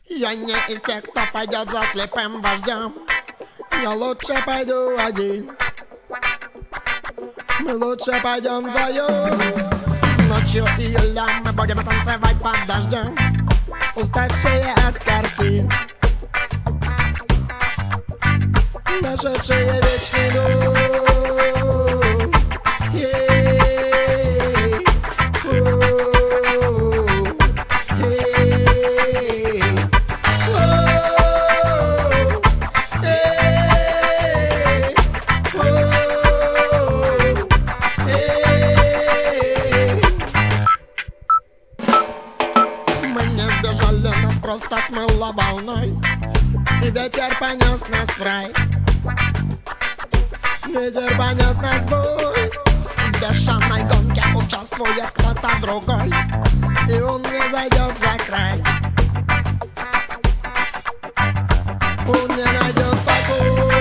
Я не из тех, кто пойдет за слепым вождем. Я лучше пойду один. Мы лучше пойдем вдвоем. Ночью июля мы будем танцевать под дождем, уставшие от картин, нашедшие вечный дух. Нас просто смыло волной, и ветер понес нас в рай. Ветер понес нас в бой. В бешеной гонке участвует кто-то другой, и он не зайдет за край. Он не найдет покой.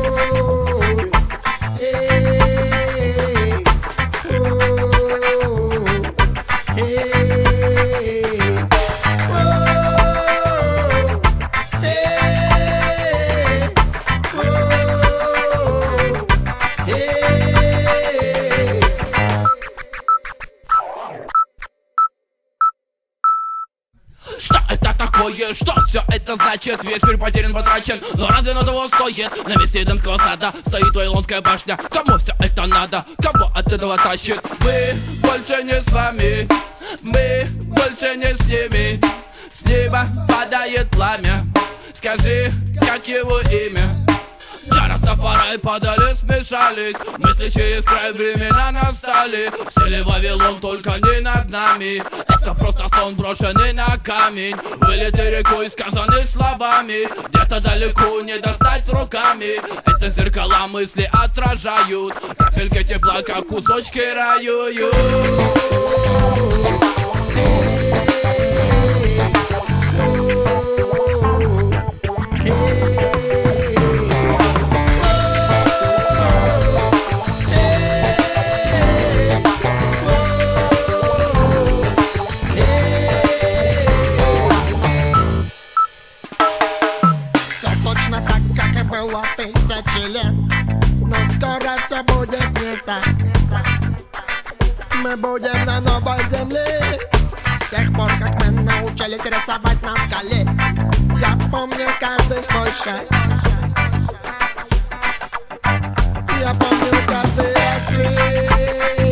Что это такое? Что все это значит? Весь мир потерян, потрачен. Но разве оно того стоит? На месте Эдемского сада стоит Вавилонская башня. Кому все это надо? Кого от этого тащит? Мы больше не с вами, мы больше не с ними. С неба падает пламя. Скажи, как его имя? Я Растафарай падали, смешались. Мысли через край, времена настали. Сели Вавилон, только не над нами. Это просто сон, брошенный на камень. Вылеты рекой, сказаны словами. Где-то далеко не достать руками. Это зеркала мысли отражают. Капельки тепла, как кусочки раю. Было тысячи лет, но скоро все будет не так. Мы будем на новой земле. С тех пор, как мы научились рисовать на скале, я помню каждый свой шаг. Я помню каждый рассвет.